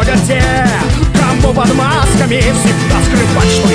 Приходят те, кому под масками всегда скрывать, что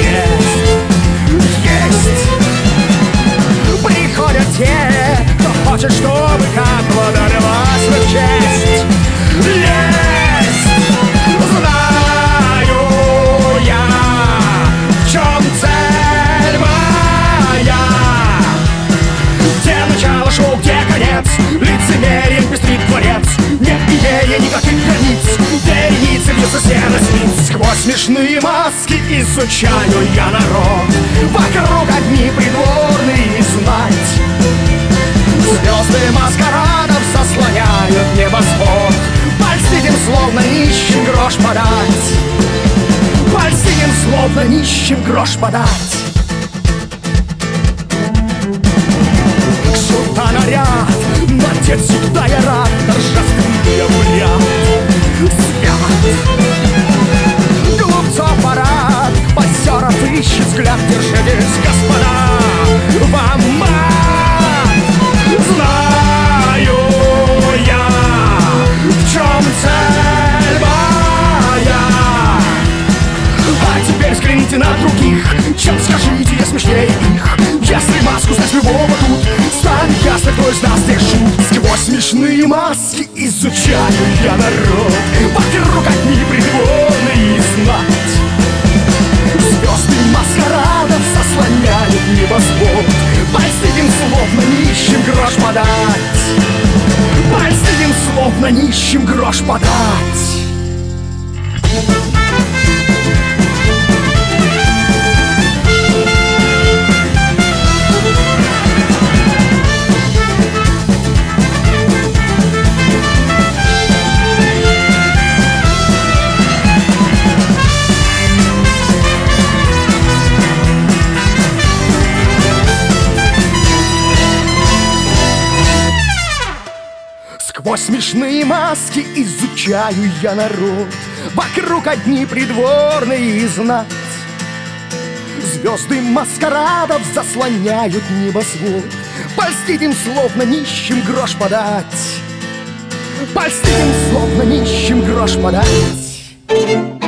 есть. Приходят те, кто хочет, чтобы как водорвалась в их честь. Лезть! Знаю я, в чем цель моя. Где начало шоу, где конец? Лицемерием пестрит дворец. Не имея никаких границ, вереницы бьются стены спиц. Сквозь смешные маски изучаю я народ. Вокруг одни придворные знать. Звезды маскарадов заслоняют небосвод. Польстим, словно нищим грош подать. Польстим, словно нищим грош подать. Сюда наряд, надет всегда я рад. Торжественный обряд свят. Глупцов парад, позеров ищет взгляд. Держитесь, господа, вам мат. Знаю я, в чем цель моя. А теперь взгляните на других. Чем скажите, я смешнее их. Если маску снять любого тут, станет ясно, кто из нас здесь шут. Сквозь смешные маски изучаю я народ. Вокруг одни придворные знать. Звезды маскарадов заслоняют небосвод. Польстим, словно нищим грош подать. Польстим, словно нищим грош подать. Сквозь смешные маски изучаю я народ. Вокруг одни придворные знать. Звезды маскарадов заслоняют небосвод. Польстить им, словно нищим грош подать. Польстить им, словно нищим грош подать.